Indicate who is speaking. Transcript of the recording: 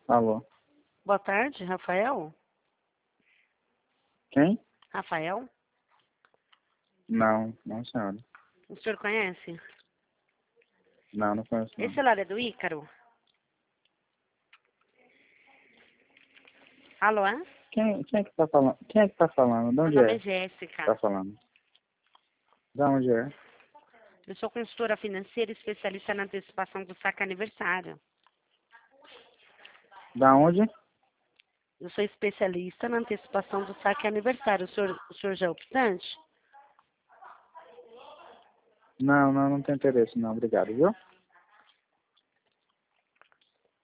Speaker 1: Alô?
Speaker 2: Boa tarde, Rafael?
Speaker 1: Quem?
Speaker 2: Rafael?
Speaker 1: Não, senhora.
Speaker 2: O senhor conhece?
Speaker 1: Não conheço
Speaker 2: Esse
Speaker 1: não.
Speaker 2: celular é do Ícaro? Alô?
Speaker 1: Quem é que tá falando? Quem é que tá falando? De
Speaker 2: Meu
Speaker 1: onde
Speaker 2: nome é
Speaker 1: é?
Speaker 2: Jéssica.
Speaker 1: Tá falando? De onde é?
Speaker 2: Eu sou consultora financeira especialista na antecipação do saque aniversário.
Speaker 1: Da onde?
Speaker 2: Eu sou especialista na antecipação do saque aniversário. O senhor já é optante?
Speaker 1: Não tem interesse não, obrigado, viu?